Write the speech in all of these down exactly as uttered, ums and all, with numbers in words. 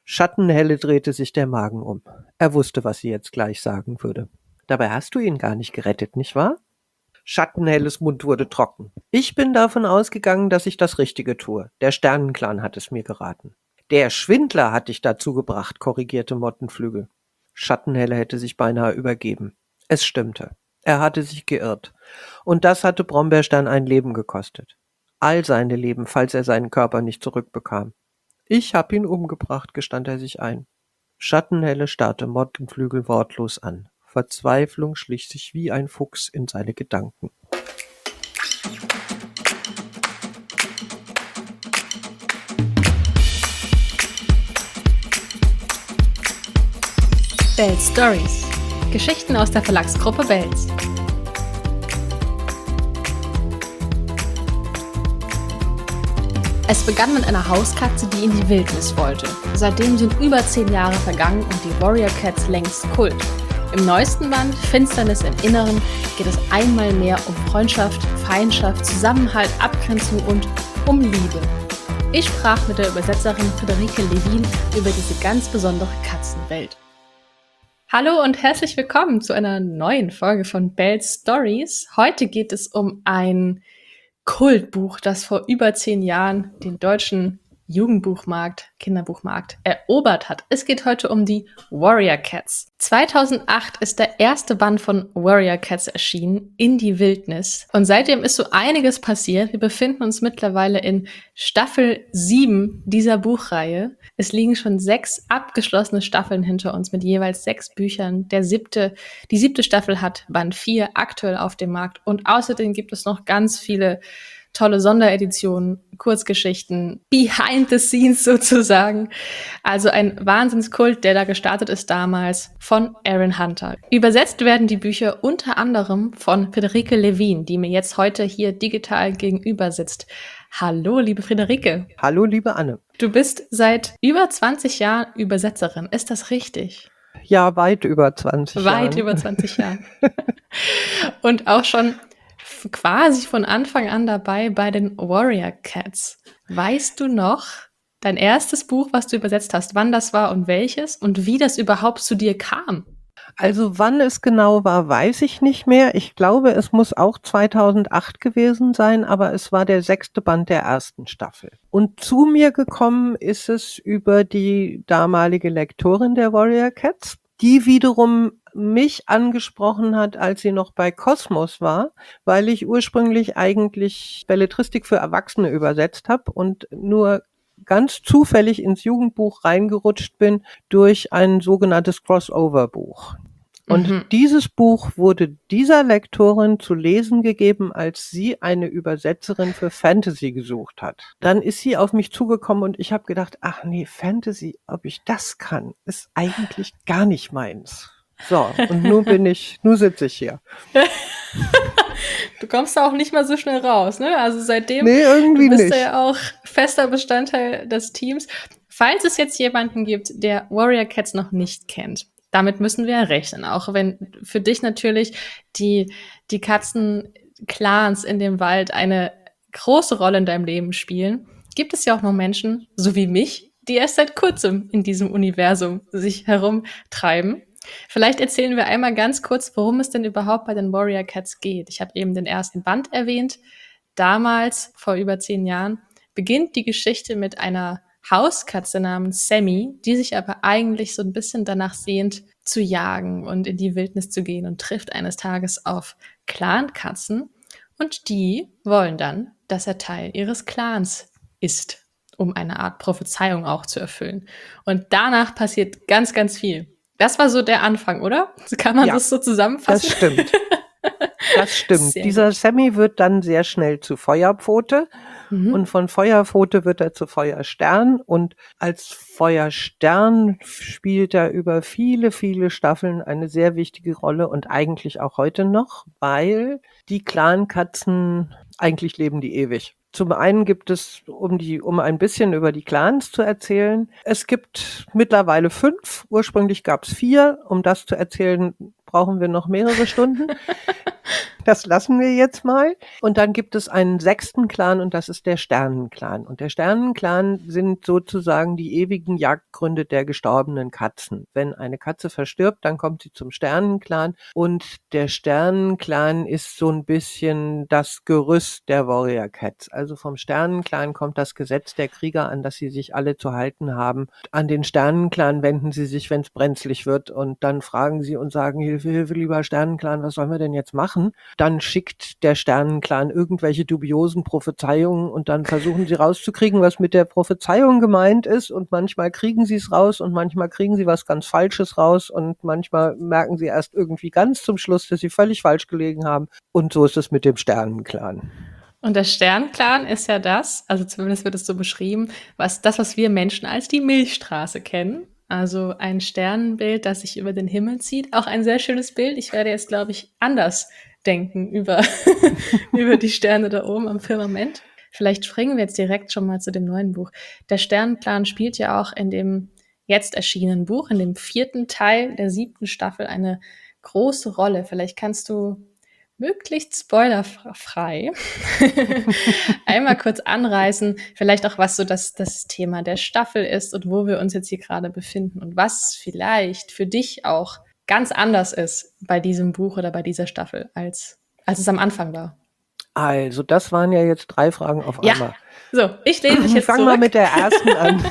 Schattenhelle drehte sich der Magen um. Er wusste, was sie jetzt gleich sagen würde. Dabei hast du ihn gar nicht gerettet, nicht wahr? Schattenhelles Mund wurde trocken. Ich bin davon ausgegangen, dass ich das Richtige tue. Der Sternenclan hat es mir geraten. Der Schwindler hat dich dazu gebracht, korrigierte Mottenflügel. Schattenhelle hätte sich beinahe übergeben. Es stimmte. Er hatte sich geirrt. Und das hatte Brombeerstern ein Leben gekostet. All seine Leben, falls er seinen Körper nicht zurückbekam. Ich hab ihn umgebracht, gestand er sich ein. Schattenhelle starrte Mottenflügel wortlos an. Verzweiflung schlich sich wie ein Fuchs in seine Gedanken. Belz Stories. Geschichten aus der Verlagsgruppe Belz. Es begann mit einer Hauskatze, die in die Wildnis wollte. Seitdem sind über zehn Jahre vergangen und die Warrior Cats längst Kult. Im neuesten Band, Finsternis im Inneren, geht es einmal mehr um Freundschaft, Feindschaft, Zusammenhalt, Abgrenzung und um Liebe. Ich sprach mit der Übersetzerin Friederike Levin über diese ganz besondere Katzenwelt. Hallo und herzlich willkommen zu einer neuen Folge von Belz Stories. Heute geht es um ein Kultbuch, das vor über zehn Jahren den deutschen Jugendbuchmarkt, Kinderbuchmarkt erobert hat. Es geht heute um die Warrior Cats. zweitausendacht ist der erste Band von Warrior Cats erschienen, In die Wildnis. Und seitdem ist so einiges passiert. Wir befinden uns mittlerweile in Staffel sieben dieser Buchreihe. Es liegen schon sechs abgeschlossene Staffeln hinter uns mit jeweils sechs Büchern. Der siebte, die siebte Staffel hat Band vier aktuell auf dem Markt. Und außerdem gibt es noch ganz viele tolle Sondereditionen, Kurzgeschichten, Behind the Scenes sozusagen. Also ein Wahnsinnskult, der da gestartet ist damals von Aaron Hunter. Übersetzt werden die Bücher unter anderem von Friederike Levin, die mir jetzt heute hier digital gegenüber sitzt. Hallo, liebe Friederike. Hallo, liebe Anne. Du bist seit über zwanzig Jahren Übersetzerin. Ist das richtig? Ja, weit über zwanzig Jahre. Weit über zwanzig Jahren. Und auch schon quasi von Anfang an dabei bei den Warrior Cats. Weißt du noch dein erstes Buch, was du übersetzt hast, wann das war und welches und wie das überhaupt zu dir kam? Also wann es genau war, weiß ich nicht mehr. Ich glaube, es muss auch zweitausendacht gewesen sein, aber es war der sechste Band der ersten Staffel. Und zu mir gekommen ist es über die damalige Lektorin der Warrior Cats, die wiederum mich angesprochen hat, als sie noch bei Kosmos war, weil ich ursprünglich eigentlich Belletristik für Erwachsene übersetzt habe und nur ganz zufällig ins Jugendbuch reingerutscht bin durch ein sogenanntes Crossover-Buch. Und mhm. dieses Buch wurde dieser Lektorin zu lesen gegeben, als sie eine Übersetzerin für Fantasy gesucht hat. Dann ist sie auf mich zugekommen und ich habe gedacht, ach nee, Fantasy, ob ich das kann, ist eigentlich gar nicht meins. So, und nun bin ich, nun sitze ich hier. Du kommst da auch nicht mal so schnell raus, ne? Also seitdem nee, irgendwie du bist nicht. du ja auch fester Bestandteil des Teams. Falls es jetzt jemanden gibt, der Warrior Cats noch nicht kennt, damit müssen wir rechnen. Auch wenn für dich natürlich die, die Katzenclans in dem Wald eine große Rolle in deinem Leben spielen, gibt es ja auch noch Menschen, so wie mich, die erst seit kurzem in diesem Universum sich herumtreiben. Vielleicht erzählen wir einmal ganz kurz, worum es denn überhaupt bei den Warrior Cats geht. Ich habe eben den ersten Band erwähnt. Damals, vor über zehn Jahren, beginnt die Geschichte mit einer Hauskatze namens Sammy, die sich aber eigentlich so ein bisschen danach sehnt, zu jagen und in die Wildnis zu gehen und trifft eines Tages auf Clankatzen. Und die wollen dann, dass er Teil ihres Clans ist, um eine Art Prophezeiung auch zu erfüllen. Und danach passiert ganz, ganz viel. Das war so der Anfang, oder? Kann man ja, das so zusammenfassen? Das stimmt. Das stimmt. Sehr Dieser gut. Sammy wird dann sehr schnell zu Feuerpfote mhm. und von Feuerpfote wird er zu Feuerstern und als Feuerstern spielt er über viele, viele Staffeln eine sehr wichtige Rolle und eigentlich auch heute noch, weil die Clankatzen, eigentlich leben die ewig. Zum einen gibt es, um die, um ein bisschen über die Clans zu erzählen, es gibt mittlerweile fünf, ursprünglich gab es vier. Um das zu erzählen, brauchen wir noch mehrere Stunden. Das lassen wir jetzt mal. Und dann gibt es einen sechsten Clan und das ist der Sternenclan. Und der Sternenclan sind sozusagen die ewigen Jagdgründe der gestorbenen Katzen. Wenn eine Katze verstirbt, dann kommt sie zum Sternenclan und der Sternenclan ist so ein bisschen das Gerüst der Warrior Cats. Also vom Sternenclan kommt das Gesetz der Krieger, an das sie sich alle zu halten haben. An den Sternenclan wenden sie sich, wenn es brenzlig wird und dann fragen sie und sagen, Hilfe, Hilfe, lieber Sternenclan, was sollen wir denn jetzt machen? Dann schickt der Sternenclan irgendwelche dubiosen Prophezeiungen und dann versuchen sie rauszukriegen, was mit der Prophezeiung gemeint ist und manchmal kriegen sie es raus und manchmal kriegen sie was ganz Falsches raus und manchmal merken sie erst irgendwie ganz zum Schluss, dass sie völlig falsch gelegen haben und so ist es mit dem Sternenclan. Und der Sternenclan ist ja das, also zumindest wird es so beschrieben, was das, was wir Menschen als die Milchstraße kennen. Also ein Sternenbild, das sich über den Himmel zieht. Auch ein sehr schönes Bild. Ich werde jetzt, glaube ich, anders denken über, über die Sterne da oben am Firmament. Vielleicht springen wir jetzt direkt schon mal zu dem neuen Buch. Der Sternenclan spielt ja auch in dem jetzt erschienenen Buch, in dem vierten Teil der siebten Staffel, eine große Rolle. Vielleicht kannst du möglichst spoilerfrei einmal kurz anreißen, vielleicht auch, was so das, das Thema der Staffel ist und wo wir uns jetzt hier gerade befinden und was vielleicht für dich auch ganz anders ist bei diesem Buch oder bei dieser Staffel, als, als es am Anfang war. Also, das waren ja jetzt drei Fragen auf Ja, einmal. so, ich lehne mich jetzt Fang zurück. mal mit der ersten an.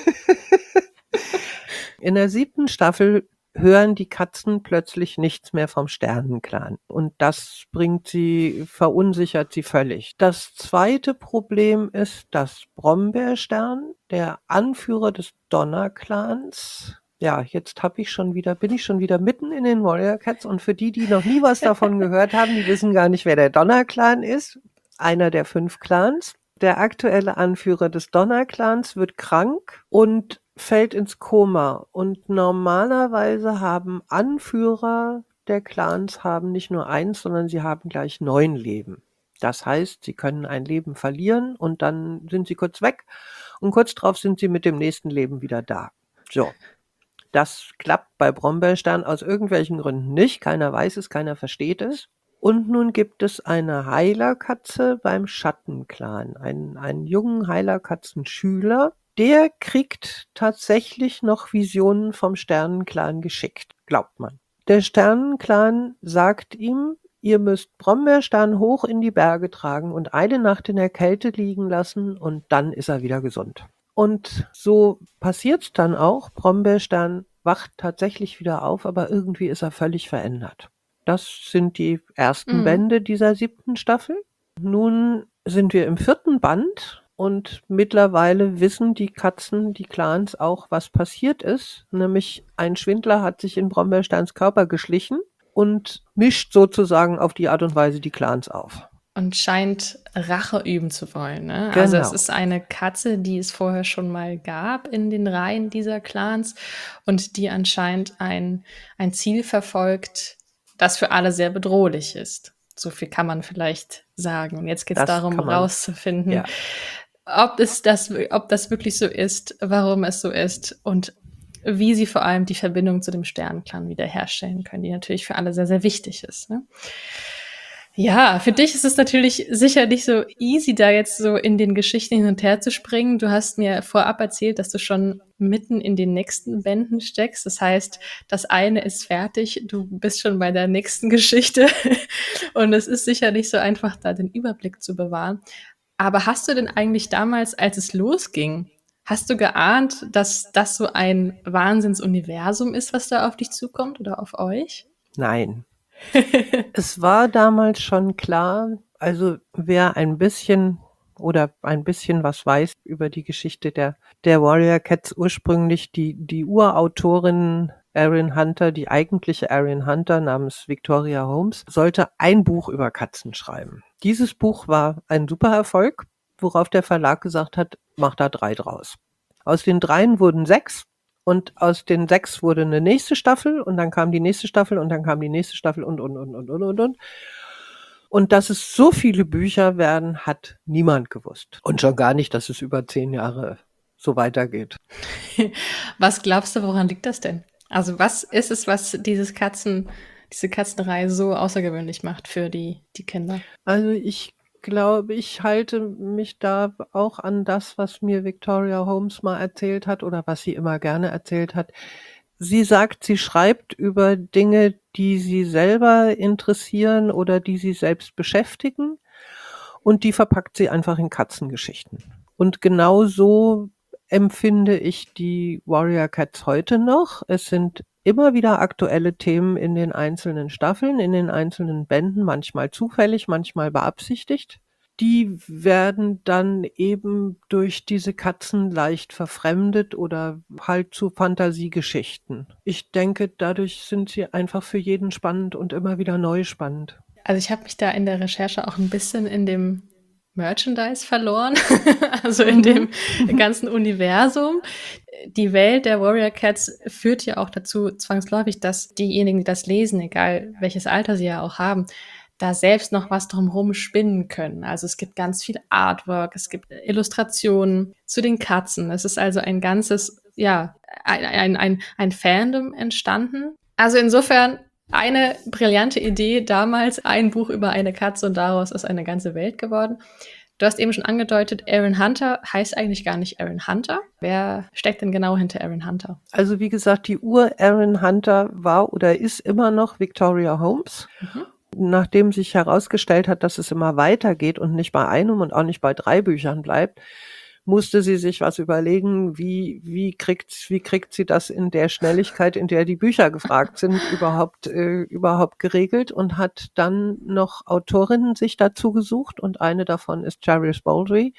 In der siebten Staffel hören die Katzen plötzlich nichts mehr vom Sternenclan. Und das bringt sie, verunsichert sie völlig. Das zweite Problem ist, dass Brombeerstern, der Anführer des Donnerclans, ja, jetzt hab ich schon wieder, bin ich schon wieder mitten in den Warrior Cats und für die, die noch nie was davon gehört haben, die wissen gar nicht, wer der Donnerclan ist. Einer der fünf Clans. Der aktuelle Anführer des Donnerclans wird krank und fällt ins Koma. Und normalerweise haben Anführer der Clans haben nicht nur eins, sondern sie haben gleich neun Leben. Das heißt, sie können ein Leben verlieren und dann sind sie kurz weg und kurz drauf sind sie mit dem nächsten Leben wieder da. So. Das klappt bei Brombeerstern aus irgendwelchen Gründen nicht. Keiner weiß es, keiner versteht es. Und nun gibt es eine Heilerkatze beim Schattenclan, einen, einen jungen Heilerkatzenschüler, der kriegt tatsächlich noch Visionen vom Sternenclan geschickt, glaubt man. Der Sternenclan sagt ihm, ihr müsst Brombeerstern hoch in die Berge tragen und eine Nacht in der Kälte liegen lassen und dann ist er wieder gesund. Und so passiert's dann auch. Brombeerstern wacht tatsächlich wieder auf, aber irgendwie ist er völlig verändert. Das sind die ersten Mhm. Bände dieser siebten Staffel. Nun sind wir im vierten Band und mittlerweile wissen die Katzen, die Clans auch, was passiert ist. Nämlich ein Schwindler hat sich in Brombeersterns Körper geschlichen und mischt sozusagen auf die Art und Weise die Clans auf. Und scheint Rache üben zu wollen. Ne? Also Genau. es ist eine Katze, die es vorher schon mal gab in den Reihen dieser Clans und die anscheinend ein, ein Ziel verfolgt, das für alle sehr bedrohlich ist. So viel kann man vielleicht sagen. Und jetzt geht es Das darum, kann man- rauszufinden, Ja. ob es das, ob das wirklich so ist, warum es so ist und wie sie vor allem die Verbindung zu dem Sternenclan wiederherstellen können, die natürlich für alle sehr, sehr wichtig ist. Ne? Ja, für dich ist es natürlich sicher nicht so easy, da jetzt so in den Geschichten hin und her zu springen. Du hast mir vorab erzählt, dass du schon mitten in den nächsten Bänden steckst. Das heißt, das eine ist fertig, du bist schon bei der nächsten Geschichte. Und es ist sicher nicht so einfach, da den Überblick zu bewahren. Aber hast du denn eigentlich damals, als es losging, hast du geahnt, dass das so ein Wahnsinnsuniversum ist, was da auf dich zukommt oder auf euch? Nein. Es war damals schon klar, also wer ein bisschen oder ein bisschen was weiß über die Geschichte der, der Warrior Cats ursprünglich, die, die Urautorin Erin Hunter, die eigentliche Erin Hunter namens Victoria Holmes, sollte ein Buch über Katzen schreiben. Dieses Buch war ein super Erfolg, worauf der Verlag gesagt hat, mach da drei draus. Aus den dreien wurden sechs. Und aus den sechs wurde eine nächste Staffel und dann kam die nächste Staffel und dann kam die nächste Staffel und, und, und, und, und, und, und. Und dass es so viele Bücher werden, hat niemand gewusst. Und schon gar nicht, dass es über zehn Jahre so weitergeht. Was glaubst du, woran liegt das denn? Also was ist es, was dieses Katzen, diese Katzenreihe so außergewöhnlich macht für die, die Kinder? Also ich glaube, ich halte mich da auch an das, was mir Victoria Holmes mal erzählt hat oder was sie immer gerne erzählt hat. Sie sagt, sie schreibt über Dinge, die sie selber interessieren oder die sie selbst beschäftigen, und die verpackt sie einfach in Katzengeschichten. Und genau so empfinde ich die Warrior Cats heute noch. Es sind immer wieder aktuelle Themen in den einzelnen Staffeln, in den einzelnen Bänden, manchmal zufällig, manchmal beabsichtigt. Die werden dann eben durch diese Katzen leicht verfremdet oder halt zu Fantasiegeschichten. Ich denke, dadurch sind sie einfach für jeden spannend und immer wieder neu spannend. Also ich habe mich da in der Recherche auch ein bisschen in dem Merchandise verloren, also in dem ganzen Universum. Die Welt der Warrior Cats führt ja auch dazu zwangsläufig, dass diejenigen, die das lesen, egal welches Alter sie ja auch haben, da selbst noch was drumherum spinnen können. Also es gibt ganz viel Artwork, es gibt Illustrationen zu den Katzen. Es ist also ein ganzes, ja, ein, ein, ein, ein Fandom entstanden. Also insofern eine brillante Idee damals, ein Buch über eine Katze, und daraus ist eine ganze Welt geworden. Du hast eben schon angedeutet, Erin Hunter heißt eigentlich gar nicht Erin Hunter. Wer steckt denn genau hinter Erin Hunter? Also wie gesagt, die Ur-Erin Hunter war oder ist immer noch Victoria Holmes. Mhm. Nachdem sich herausgestellt hat, dass es immer weitergeht und nicht bei einem und auch nicht bei drei Büchern bleibt, musste sie sich was überlegen, wie, wie kriegt, wie kriegt sie das in der Schnelligkeit, in der die Bücher gefragt sind, überhaupt, äh, überhaupt geregelt, und hat dann noch Autorinnen sich dazu gesucht, und eine davon ist Charis Baldry.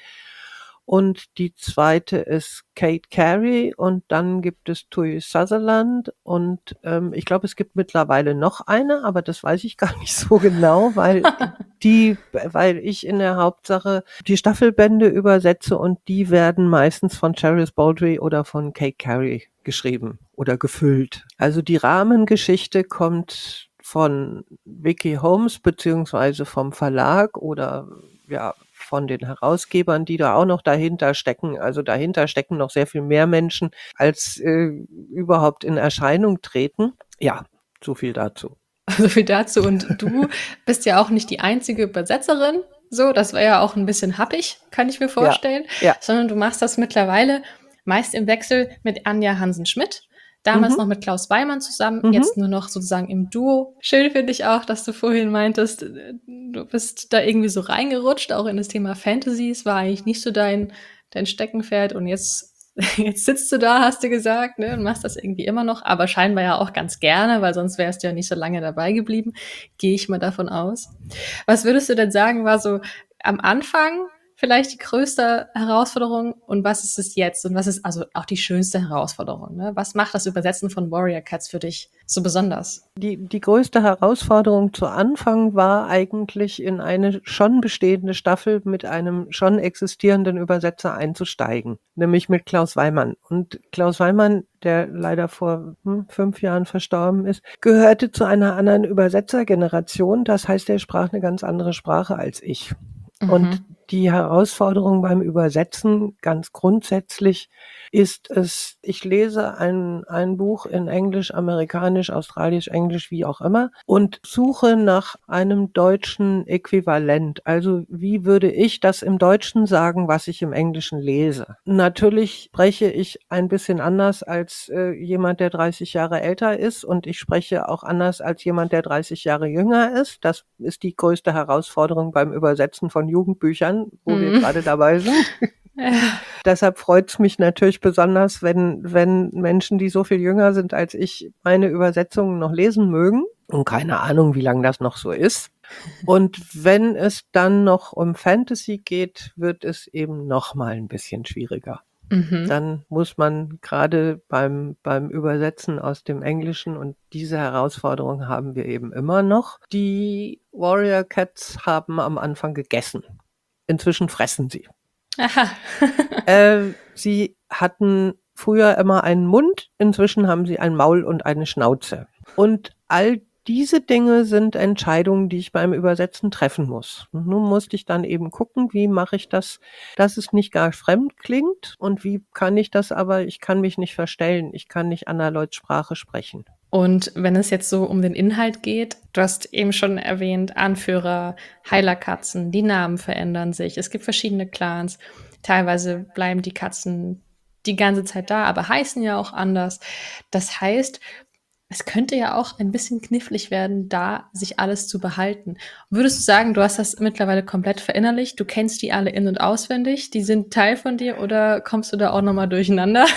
Und die zweite ist Kate Carey, und dann gibt es Tui Sutherland, und ähm, ich glaube, es gibt mittlerweile noch eine, aber das weiß ich gar nicht so genau, weil die, weil ich in der Hauptsache die Staffelbände übersetze, und die werden meistens von Charis Baldry oder von Kate Carey geschrieben oder gefüllt. Also die Rahmengeschichte kommt von Vicky Holmes beziehungsweise vom Verlag oder ja von den Herausgebern, die da auch noch dahinter stecken. Also dahinter stecken noch sehr viel mehr Menschen, als äh, überhaupt in Erscheinung treten. Ja, so viel dazu. So viel dazu. Und du bist ja auch nicht die einzige Übersetzerin. So, das war ja auch ein bisschen happig, kann ich mir vorstellen. Ja, ja. Sondern du machst das mittlerweile meist im Wechsel mit Anja Hansen-Schmidt. Damals mhm. noch mit Klaus Weimann zusammen, mhm. jetzt nur noch sozusagen im Duo. Schön finde ich auch, dass du vorhin meintest, du bist da irgendwie so reingerutscht, auch in das Thema Fantasy. Es war eigentlich nicht so dein, dein Steckenpferd, und jetzt, jetzt sitzt du da, hast du gesagt, ne, und machst das irgendwie immer noch, aber scheinbar ja auch ganz gerne, weil sonst wärst du ja nicht so lange dabei geblieben. Gehe ich mal davon aus. Was würdest du denn sagen, war so am Anfang vielleicht die größte Herausforderung, und was ist es jetzt? Und was ist also auch die schönste Herausforderung? Ne? Was macht das Übersetzen von Warrior Cats für dich so besonders? Die, die größte Herausforderung zu Anfang war eigentlich, in eine schon bestehende Staffel mit einem schon existierenden Übersetzer einzusteigen, nämlich mit Klaus Weimann. Und Klaus Weimann, der leider vor hm, fünf Jahren verstorben ist, gehörte zu einer anderen Übersetzergeneration. Das heißt, er sprach eine ganz andere Sprache als ich. Mhm. Und die Herausforderung beim Übersetzen ganz grundsätzlich ist es, ich lese ein, ein Buch in Englisch, Amerikanisch, Australisch, Englisch, wie auch immer, und suche nach einem deutschen Äquivalent. Also wie würde ich das im Deutschen sagen, was ich im Englischen lese? Natürlich spreche ich ein bisschen anders als äh, jemand, der dreißig Jahre älter ist, und ich spreche auch anders als jemand, der dreißig Jahre jünger ist. Das ist die größte Herausforderung beim Übersetzen von Jugendbüchern, wo mhm. wir gerade dabei sind. Ja. Deshalb freut es mich natürlich besonders, wenn, wenn Menschen, die so viel jünger sind als ich, meine Übersetzungen noch lesen mögen. Und keine Ahnung, wie lange das noch so ist. Und wenn es dann noch um Fantasy geht, wird es eben noch mal ein bisschen schwieriger. Mhm. Dann muss man gerade beim, beim Übersetzen aus dem Englischen, und diese Herausforderung haben wir eben immer noch. Die Warrior Cats haben am Anfang gegessen. Inzwischen fressen sie. Aha. äh, sie hatten früher immer einen Mund, inzwischen haben sie ein Maul und eine Schnauze. Und all diese Dinge sind Entscheidungen, die ich beim Übersetzen treffen muss. Und nun musste ich dann eben gucken, wie mache ich das, dass es nicht gar fremd klingt, und wie kann ich das aber, ich kann mich nicht verstellen, ich kann nicht Anna Lloyds Sprache sprechen. Und wenn es jetzt so um den Inhalt geht, du hast eben schon erwähnt, Anführer, Heilerkatzen, die Namen verändern sich. Es gibt verschiedene Clans. Teilweise bleiben die Katzen die ganze Zeit da, aber heißen ja auch anders. Das heißt, es könnte ja auch ein bisschen knifflig werden, da sich alles zu behalten. Würdest du sagen, du hast das mittlerweile komplett verinnerlicht? Du kennst die alle in- und auswendig? Die sind Teil von dir oder kommst du da auch nochmal durcheinander?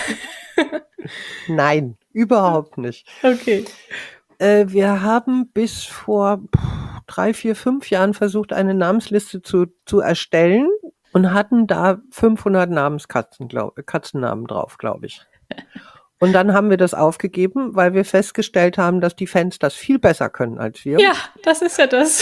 Nein, überhaupt nicht. Okay. Äh, wir haben bis vor pff, drei, vier, fünf Jahren versucht, eine Namensliste zu, zu erstellen und hatten da fünfhundert Namenskatzen, glaub, Katzennamen drauf, glaube ich. Und dann haben wir das aufgegeben, weil wir festgestellt haben, dass die Fans das viel besser können als wir. Ja, das ist ja das.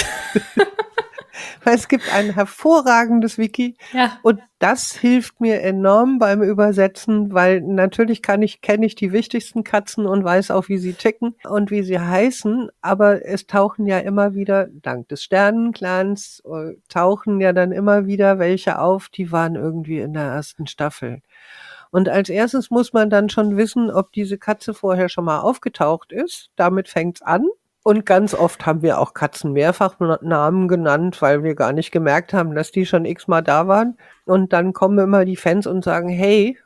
Weil es gibt ein hervorragendes Wiki Ja. und das hilft mir enorm beim Übersetzen, weil natürlich kann ich, kenne ich die wichtigsten Katzen und weiß auch, wie sie ticken und wie sie heißen, aber es tauchen ja immer wieder, dank des Sternenclans, äh, tauchen ja dann immer wieder welche auf, die waren irgendwie in der ersten Staffel. Und als erstes muss man dann schon wissen, ob diese Katze vorher schon mal aufgetaucht ist. Damit fängt's an. Und ganz oft haben wir auch Katzen mehrfach Namen genannt, weil wir gar nicht gemerkt haben, dass die schon x-mal da waren. Und dann kommen immer die Fans und sagen, hey,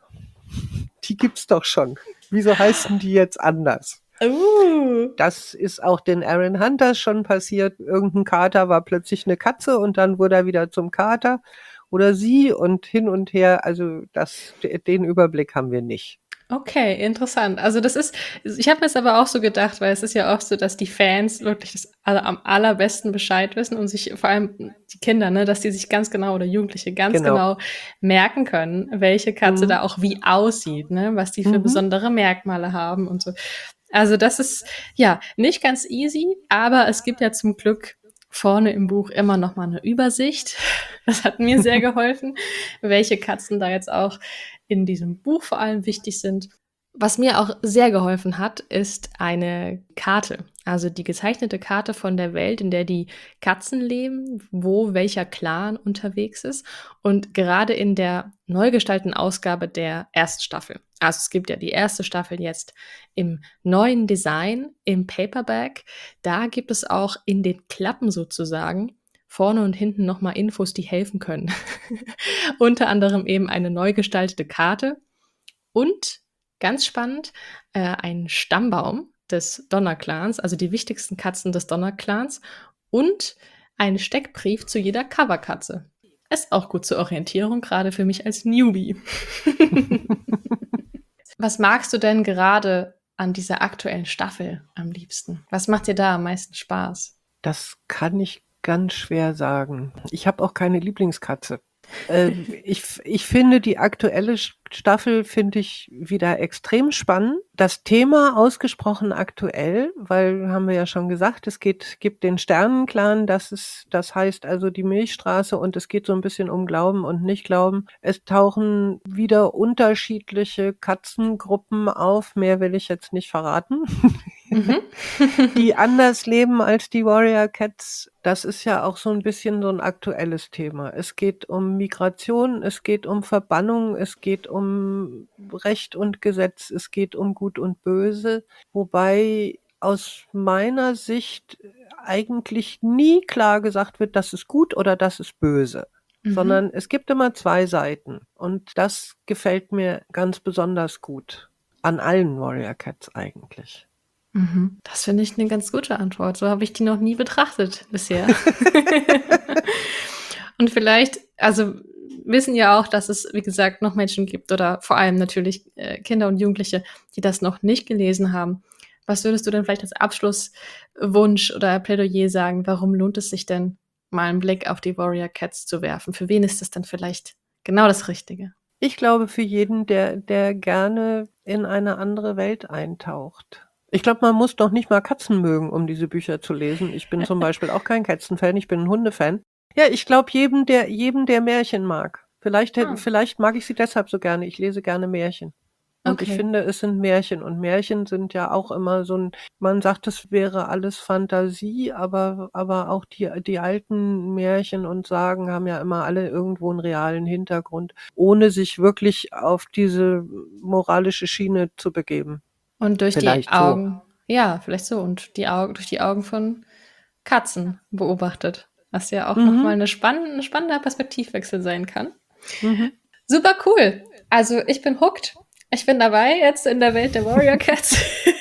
die gibt's doch schon. Wieso heißen die jetzt anders? Uh. Das ist auch den Aaron Hunters schon passiert. Irgendein Kater war plötzlich eine Katze und dann wurde er wieder zum Kater oder sie und hin und her. Also das, den Überblick haben wir nicht. Okay, interessant. Also das ist, ich habe mir es aber auch so gedacht, weil es ist ja oft so, dass die Fans wirklich das aller, am allerbesten Bescheid wissen und sich vor allem die Kinder, ne, dass die sich ganz genau oder Jugendliche ganz genau, Genau. merken können, welche Katze Mhm. da auch wie aussieht, ne, was die für Mhm. besondere Merkmale haben und so. Also das ist ja nicht ganz easy, aber es gibt ja zum Glück vorne im Buch immer noch mal eine Übersicht. Das hat mir sehr geholfen, welche Katzen da jetzt auch in diesem Buch vor allem wichtig sind. Was mir auch sehr geholfen hat, ist eine Karte. Also die gezeichnete Karte von der Welt, in der die Katzen leben, wo welcher Clan unterwegs ist. Und gerade in der neu gestalteten Ausgabe der ersten Staffel. Also es gibt ja die erste Staffel jetzt im neuen Design, im Paperback. Da gibt es auch in den Klappen sozusagen vorne und hinten nochmal Infos, die helfen können. Unter anderem eben eine neu gestaltete Karte und, ganz spannend, äh, ein Stammbaum des Donner-Clans, also die wichtigsten Katzen des Donner-Clans und ein Steckbrief zu jeder Coverkatze. Ist auch gut zur Orientierung, gerade für mich als Newbie. Was magst du denn gerade an dieser aktuellen Staffel am liebsten? Was macht dir da am meisten Spaß? Das kann ich ganz schwer sagen. Ich habe auch keine Lieblingskatze. äh, ich, ich finde die aktuelle Staffel finde ich wieder extrem spannend. Das Thema ausgesprochen aktuell, weil haben wir ja schon gesagt, es geht, gibt den Sternenclan, das ist, das heißt also die Milchstraße und es geht so ein bisschen um Glauben und Nicht-Glauben. Es tauchen wieder unterschiedliche Katzengruppen auf, mehr will ich jetzt nicht verraten. Mhm. Die anders leben als die Warrior Cats. Das ist ja auch so ein bisschen so ein aktuelles Thema. Es geht um Migration, es geht um Verbannung, es geht um Recht und Gesetz, es geht um Gut und Böse, wobei aus meiner Sicht eigentlich nie klar gesagt wird, das ist gut oder das ist böse. Mhm. Sondern es gibt immer zwei Seiten und das gefällt mir ganz besonders gut. An allen Warrior Cats eigentlich. Mhm. Das finde ich eine ganz gute Antwort. So habe ich die noch nie betrachtet bisher. Und vielleicht, also wissen ja auch, dass es, wie gesagt, noch Menschen gibt oder vor allem natürlich äh, Kinder und Jugendliche, die das noch nicht gelesen haben. Was würdest du denn vielleicht als Abschlusswunsch oder Plädoyer sagen? Warum lohnt es sich denn, mal einen Blick auf die Warrior Cats zu werfen? Für wen ist das dann vielleicht genau das Richtige? Ich glaube, für jeden, der, der gerne in eine andere Welt eintaucht. Ich glaube, man muss doch nicht mal Katzen mögen, um diese Bücher zu lesen. Ich bin zum Beispiel auch kein Katzenfan, ich bin ein Hundefan. Ja, ich glaube, jedem, der, jedem, der Märchen mag. Vielleicht, Ah. vielleicht mag ich sie deshalb so gerne. Ich lese gerne Märchen. Und Okay. ich finde, es sind Märchen. Und Märchen sind ja auch immer so ein, man sagt, es wäre alles Fantasie, aber, aber auch die, die alten Märchen und Sagen haben ja immer alle irgendwo einen realen Hintergrund, ohne sich wirklich auf diese moralische Schiene zu begeben. Und durch Vielleicht die Augen Ja, vielleicht so. Und die Augen, durch die Augen von Katzen beobachtet. Was ja auch Mhm. nochmal eine spannende, spannender Perspektivwechsel sein kann. Mhm. Super cool. Also ich bin hooked. Ich bin dabei jetzt in der Welt der Warrior Cats.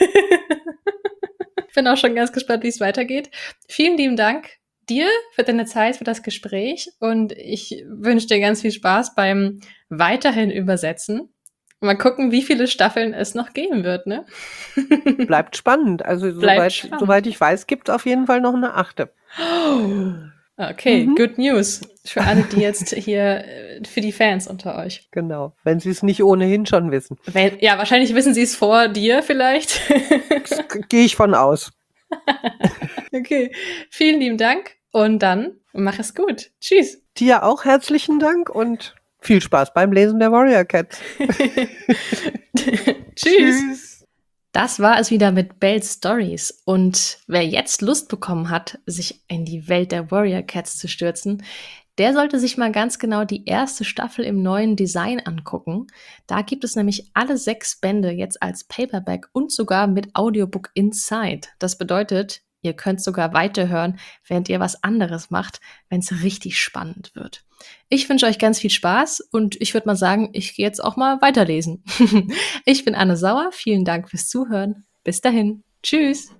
Ich bin auch schon ganz gespannt, wie es weitergeht. Vielen lieben Dank dir für deine Zeit, für das Gespräch. Und ich wünsche dir ganz viel Spaß beim weiterhin Übersetzen. Mal gucken, wie viele Staffeln es noch geben wird, ne? Bleibt spannend. Also Bleibt soweit, spannend. soweit ich weiß, gibt es auf jeden Fall noch eine achte. Okay, Mhm. good news. Für alle, die jetzt hier, äh, für die Fans unter euch. Genau, wenn Sie es nicht ohnehin schon wissen. Wenn, ja, wahrscheinlich wissen sie es vor dir vielleicht. Gehe ich von aus. Okay, vielen lieben Dank und dann mach es gut. Tschüss. Dir auch herzlichen Dank und viel Spaß beim Lesen der Warrior Cats. Tschüss. Tschüss. Das war es wieder mit Belle's Stories. Und wer jetzt Lust bekommen hat, sich in die Welt der Warrior Cats zu stürzen, der sollte sich mal ganz genau die erste Staffel im neuen Design angucken. Da gibt es nämlich alle sechs Bände jetzt als Paperback und sogar mit Audiobook Inside. Das bedeutet, ihr könnt sogar weiterhören, während ihr was anderes macht, wenn es richtig spannend wird. Ich wünsche euch ganz viel Spaß und ich würde mal sagen, ich gehe jetzt auch mal weiterlesen. Ich bin Anne Sauer, vielen Dank fürs Zuhören. Bis dahin. Tschüss.